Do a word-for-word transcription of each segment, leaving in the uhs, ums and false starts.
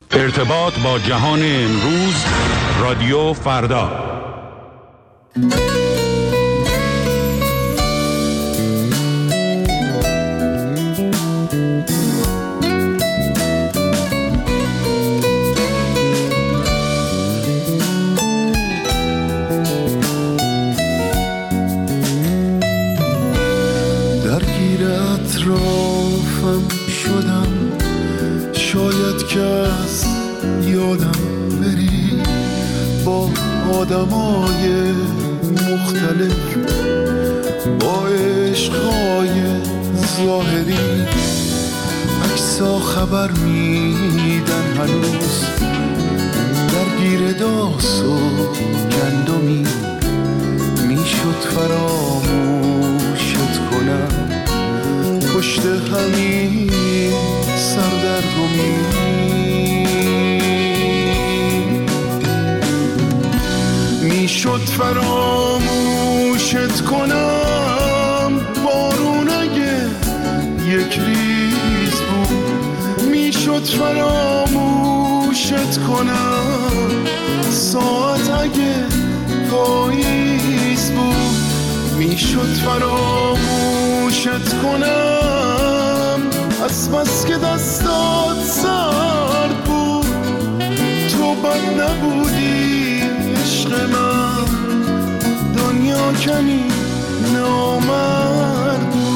ارتباط با جهان امروز، رادیو فردا. درگیر اطرافم شدم، شاید که از یادم بری، با آدمای مختلف، با عشقای ظاهری، عکسا خبر میدن هنوز، درگیر داس و گندمی، میشد فراموشت کنم پشت همین سردرگمی. میشد فراموشت کنم بارون اگه یک ریز بود، میشد فراموشت کنم ساعت اگه پاییز بود، میشد فراموشت کنم از بس که دستات سرد بود. تو بد نبودی عشق من، دنیا کمی نامرد بود.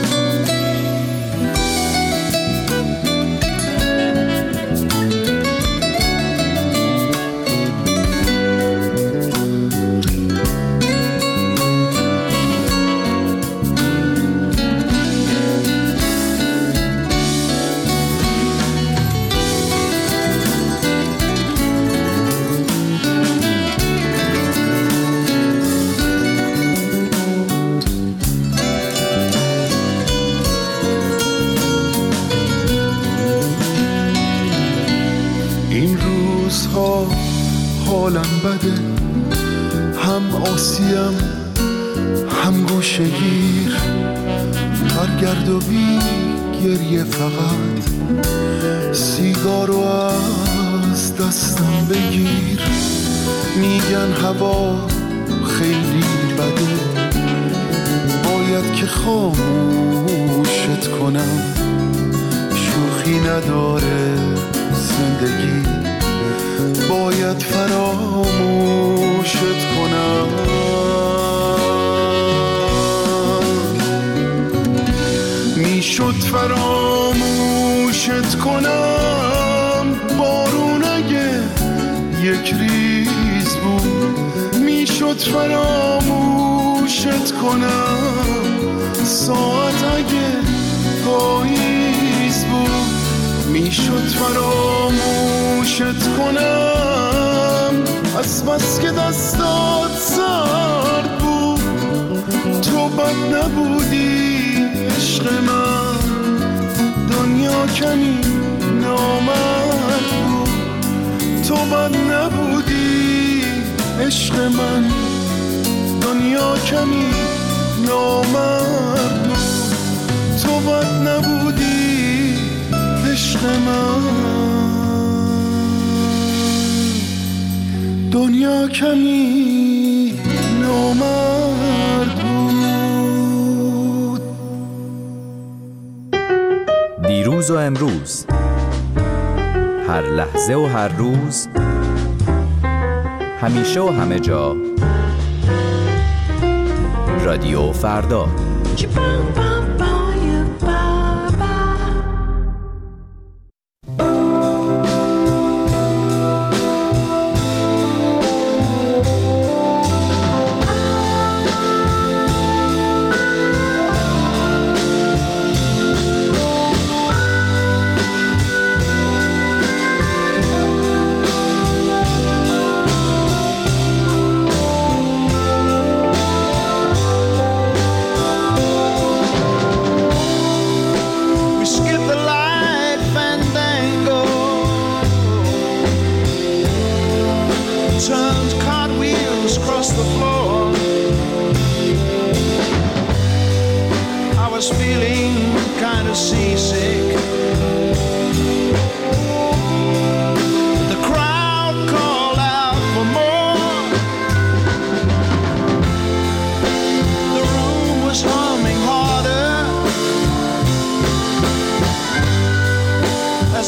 حالم بده، هم آسیم هم گوشگیر، برگرد و بی گریه فقط سیگارو از دستم بگیر. میگن هوا خیلی بده، باید که خاموشت کنم، شوخی نداره زندگی، باید فراموشت کنم. میشد فراموشت کنم بارون اگه یک ریز بود، میشد فراموشت کنم ساعت اگه پاییز بود، میشد فراموشت کنم از بس که دستات سرد بود. تو بد نبودی عشق من، دنیا کمی نامرد بود. تو بد نبودی عشق من، دنیا کمی نامرد بود. تو بد نبودی عشق من، دنیا کمی نامرد بود. دیروز و امروز، هر لحظه و هر روز، همیشه و همه جا، رادیو فردا.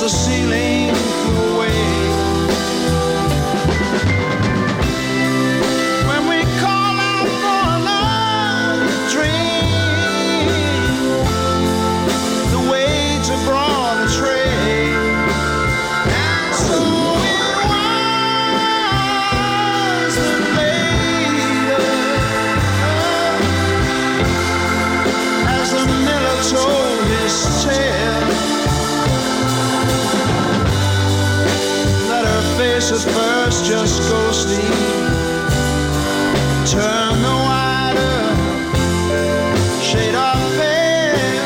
the ceiling flew away. When we call out for another drink, the waits have brought a tray. And so it was that later, as the miller told his tale, face at first just ghostly, turn the wider shade of veil.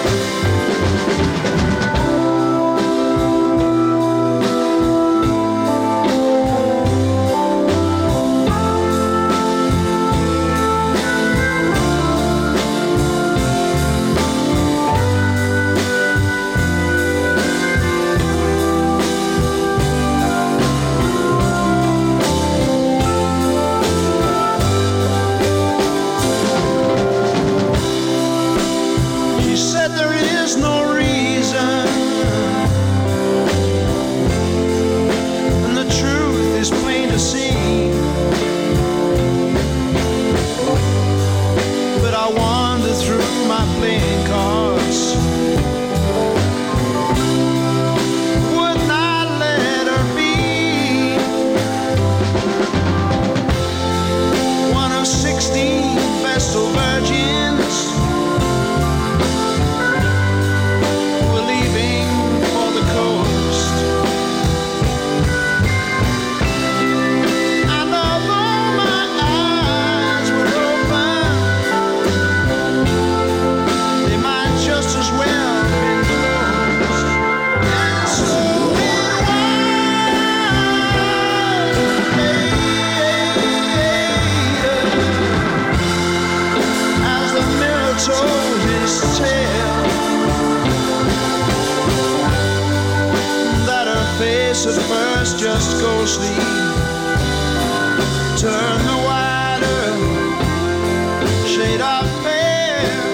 At first just go sleep, turn the wider shade of pale.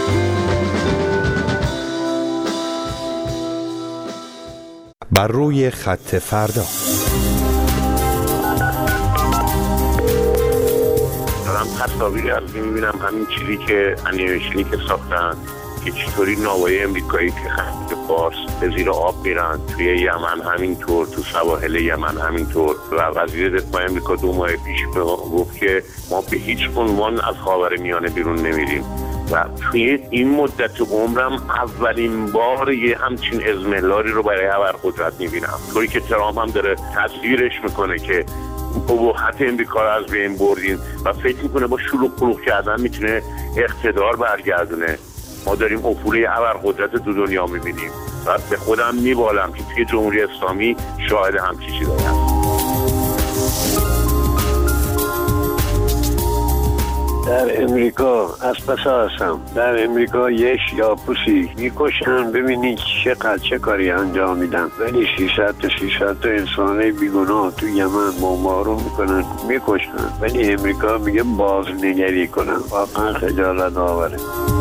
بر روی خط فردا. دارم تصاویری از این میبینم، همین چیزی که انیمیشنی که ساختن که چطوری ناوهای امریکایی که خلیج فارس به زیر آب میرن، توی یمن همینطور، تو سواحل یمن همینطور. و وزیر دفاع امریکا دو ماه پیش به ما گفت که ما به هیچ عنوان از خاورمیانه بیرون نمیریم. و توی این مدت عمرم اولین بار یه همچین اضمحلاری رو برای ابرقدرت میبینم، طوری که ترامپ هم داره تصویرش میکنه که ابهت امریکا رو از بین بردین و فکر میکنه با شلوغ پلوغ کردن میتونه اقتدار برگردونه. ما داریم افوله ابرقدرت دو دنیا میبینیم و به خودم میبالم که توی جمهوری اسلامی شاهد همچین چیزی هست. در امریکا از پسا هستم. در امریکا یک یاپوسی میکشن، ببینید چقدر چه کاری انجام میدن، ولی ششصد تا ششصد تا انسانه بیگناه تو یمن بمبارون میکنن میکشن، ولی امریکا میگه بازنگری کنن. واقعا خجالت آوره.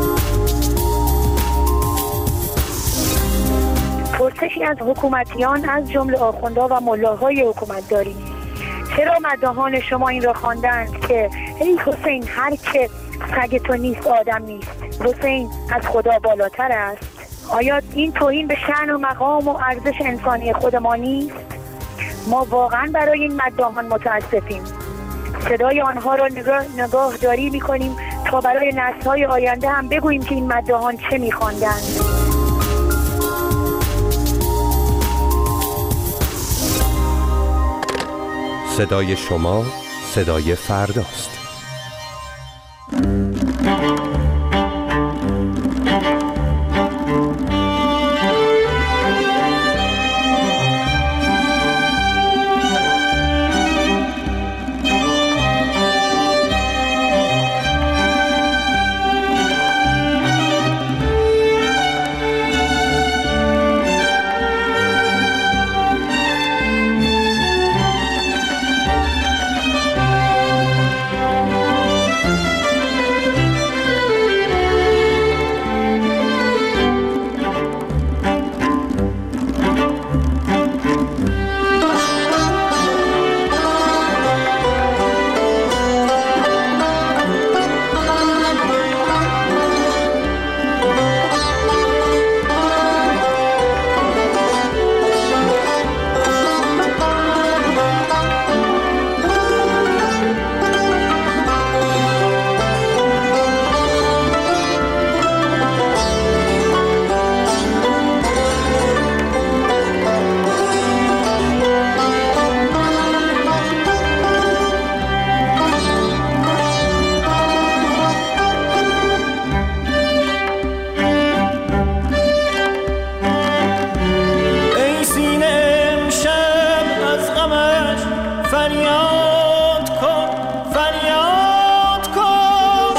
پرسشی از حکومتیان از جمله آخوندها و ملاهای حکومتداری: چرا مداحان شما این را خواندند که ای حسین، هر که سگ تو نیست آدم نیست، حسین از خدا بالاتر است؟ آیا این توهین به شأن و مقام و ارزش انسانی خود ما نیست؟ ما واقعا برای این مداحان متاسفیم. صدای آنها را نگاه, نگاه داری می‌کنیم تا برای نسل‌های آینده هم بگوییم که این مداحان چه می‌خواندند. صدای شما صدای فرداست. فریاد کن فریاد کن.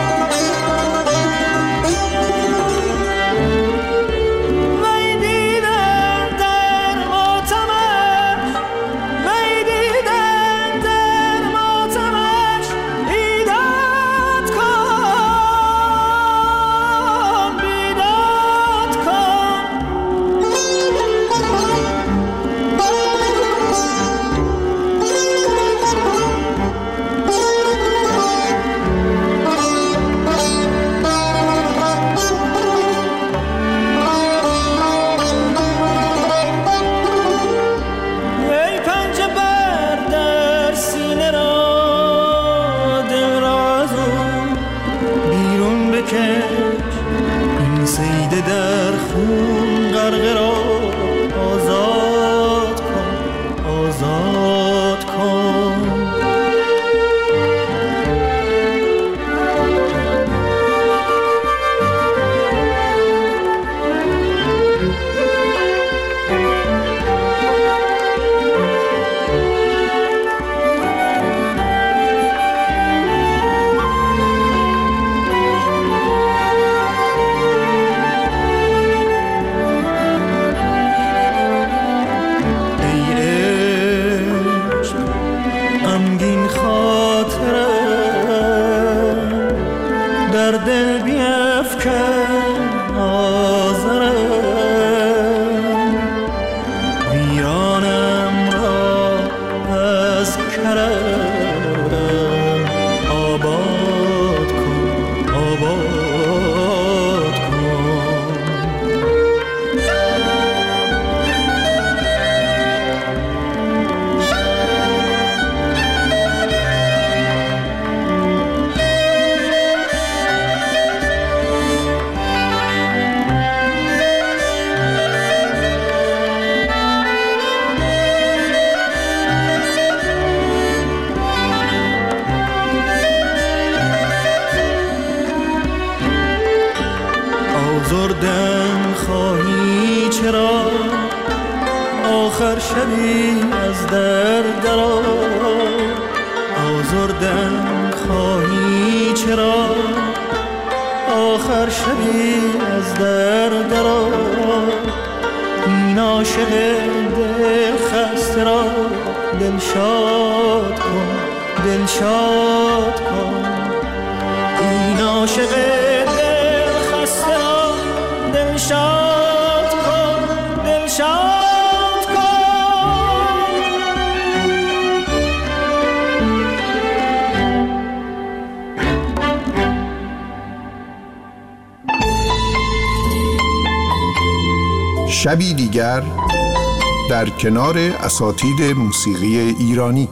می دیدن در ماتمش، می دیدن در ماتمش، بیداد کن بیداد کن. ای پنجه بر در سینه را، دل را از او بیرون بکش، این صید در خون غرقه را آزاد کن آزاد کن. ای عشق غمگین خاطره در دل بیفکن آزره، ویرانم را از کرم آباد کن آباد کن. آزردن خواهی چرا، آخر شبی از در درآ. آزردن خواهی چرا، آخر شبی از در درآ. این عاشق دل خسته را دلشاد کن دلشاد کن. این عاشق دل خسته را دلشاد کن دلشاد کن. شبی دیگر در کنار اساتید موسیقی ایرانی.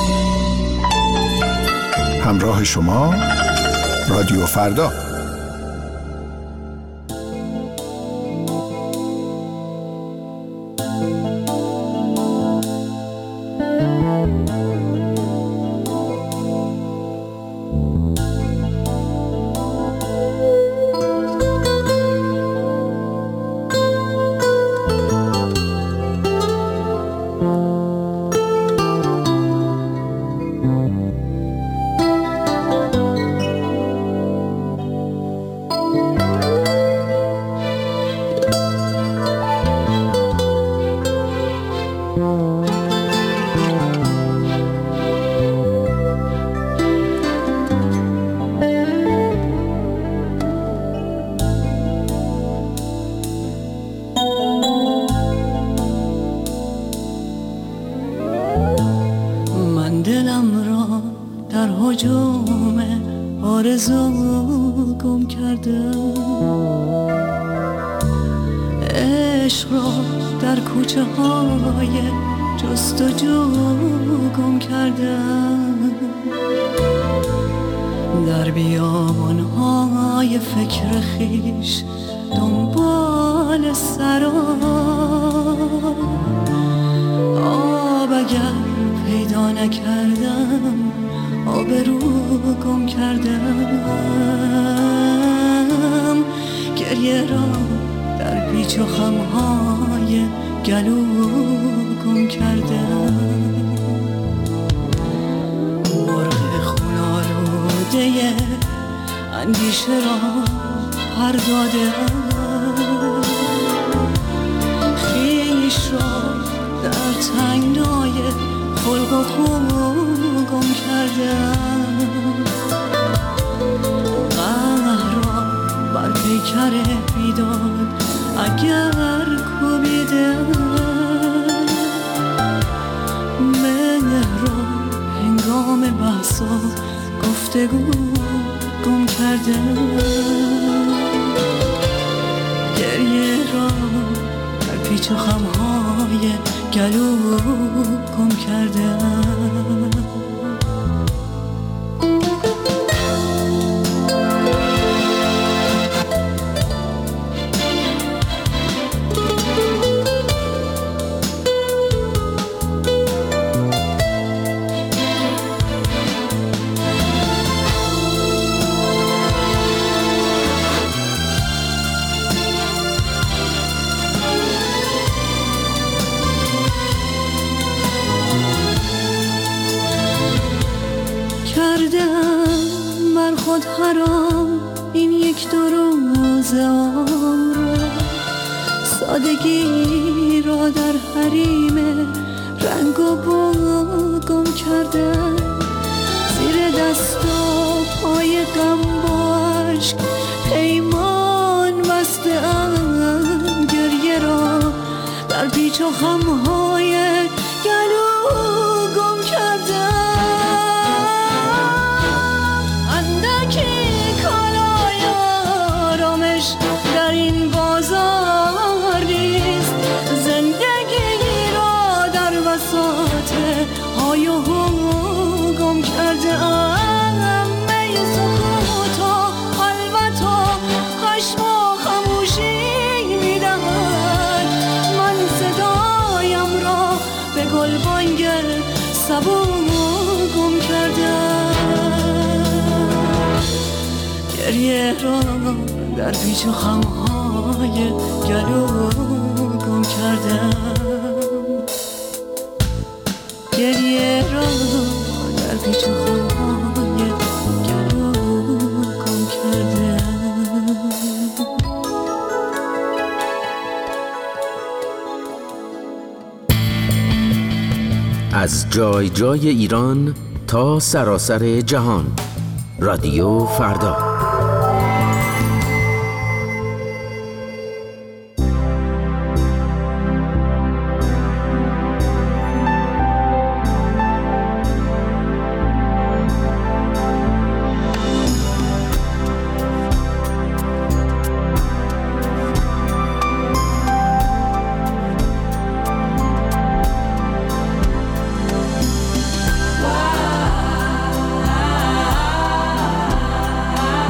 همراه شما رادیو فردا. هجوم آرزو گم کردم، عشق را در کوچه های جستجو گم کردم، در بیابان های فکر خیش دنبال سرا آب اگر پیدا نکردم آبرو گم کردم، گریه را در پیچ و خمهای گلو گم کردم. اندیشه را پر داده خویش را در تنگنای خلق و خو گم کردم قهر را بر پیکر بیداد اگر کوبیدم مهر را هنگام بحث و گفتگو گم کردم گریه را در پیچ و خمهای گلو گم کردم کردم بر خود حرام این یک دو روز عمر سادگی را در حریم رنگ و بو گم کردم زیر دست و پای غم و عشق پیمان بسته ام گریه را در پیچ و خمهای گلو گم کردم در این بازار نیست زندگی را در وسط های و هو گم کرده ام می سکوت و خلوت و خشم و خموشی میدهد من صدایم را به گلبانگ صبو گم کردم گریه را در پیچ و خمهای گلو گم کردم گریه را در پیچ و خمهای گلو گم کردم از جای جای ایران تا سراسر جهان رادیو فردا. Wow.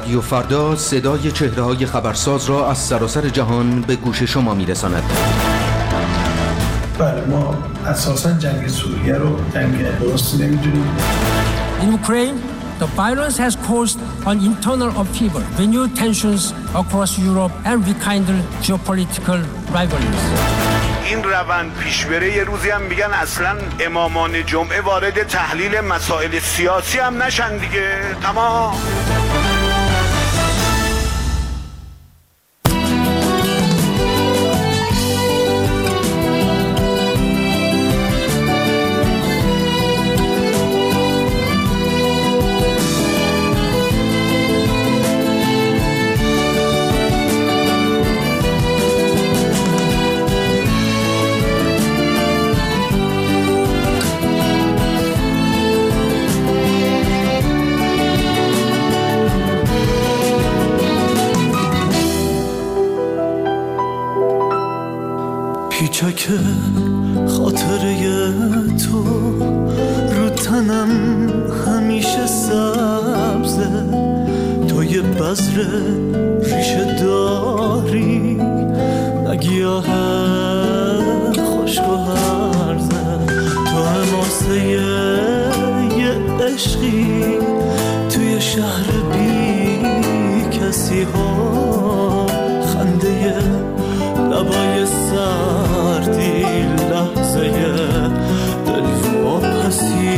رادیو فردا صدای چهره‌های خبرساز را از سراسر جهان به گوش شما می‌رساند. بله، ما اساساً جنگ سوریه رو جنگ درستی نمی‌دونیم. In Ukraine, the violence has caused an internal upheaval, renewed tensions across Europe and rekindled geopolitical rivalries. این روند پیش بره، یه روزی هم میگن اصلاً امامان جمعه وارد تحلیل مسائل سیاسی هم نشن دیگه. تمام. پیچک خاطره تو رو تنم همیشه سبزه، تو یه بذر ریشه داری، نگیاه خشک و هرزه، تو حماسه یه عشقی توی شهر بی کسی ها، خنده لبای سردی، لحظه دل و پسی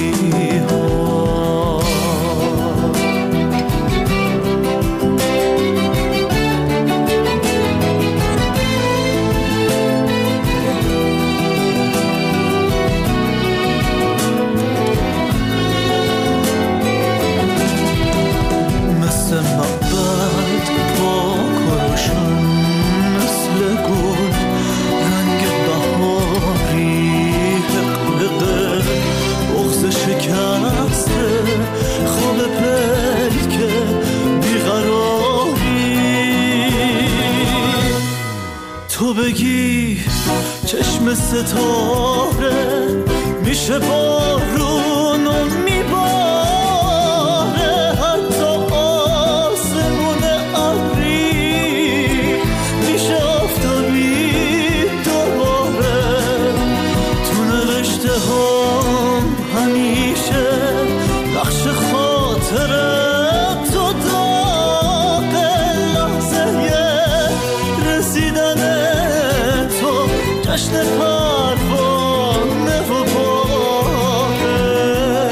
ها. مثل معبد پاک و روشن، مثل گل رنگ بهاری، حقیقه بغض شکسته، خواب پلک بیقراری. تو بگی چشم ستاره میشه بارون و میباره، حتی آسمون ابری میشه آفتابی دوباره. تو نوشته هم همیشه بخش خاطره تو داغ، لحظه رسیدن تو جشن پروانه و باغه.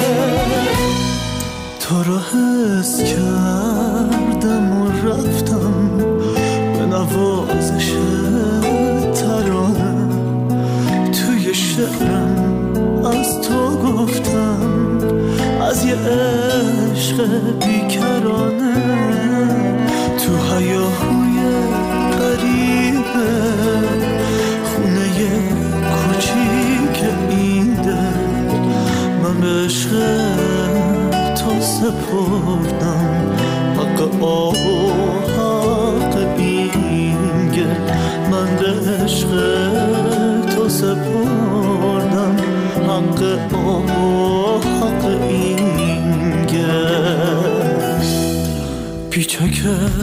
تو رو حس کردم و رفتم به نوازش ترانه، توی شعرم از تو گفتم، از یه عشق بیکرانه. تو هیاهوی غریبه خونه کوچیک این دل، من به عشق تو سپردم حق آب و حق این گل، من به عشق تو سپردم حق آب و حق این گل. پیچک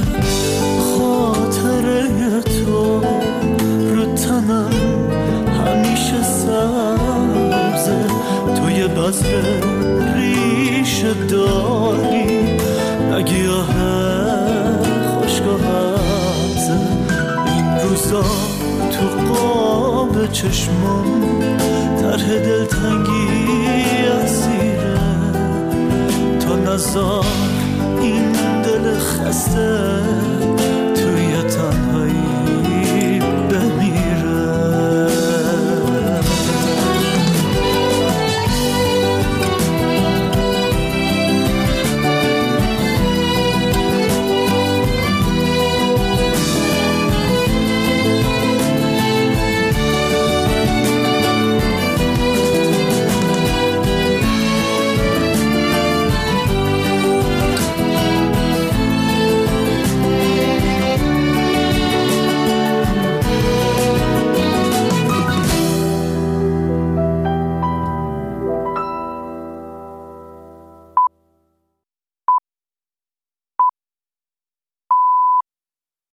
خاطره تو رو تنم همیشه سبزه، تو یه بذر ریشه داری، نگیاه خشک و هرزه. این روزا تو قاب چشمم طرح دلتنگی اسیره، تا نزار این دل خسته